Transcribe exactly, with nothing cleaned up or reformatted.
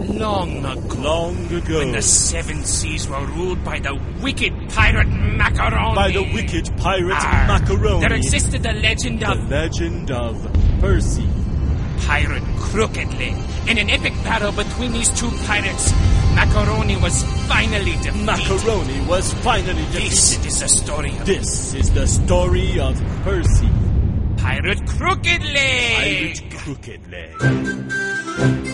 long ago. Long ago. When the seven seas were ruled by the wicked pirate Macaroni. By the wicked pirate Arr, Macaroni. There existed the legend The of legend of Percy. Pirate Crooked Leg. In an epic battle between these two pirates, Macaroni was finally defeated. Macaroni was finally defeated. This is the story of This is the story of Percy. Pirate Crooked Leg. Pirate Crooked Leg.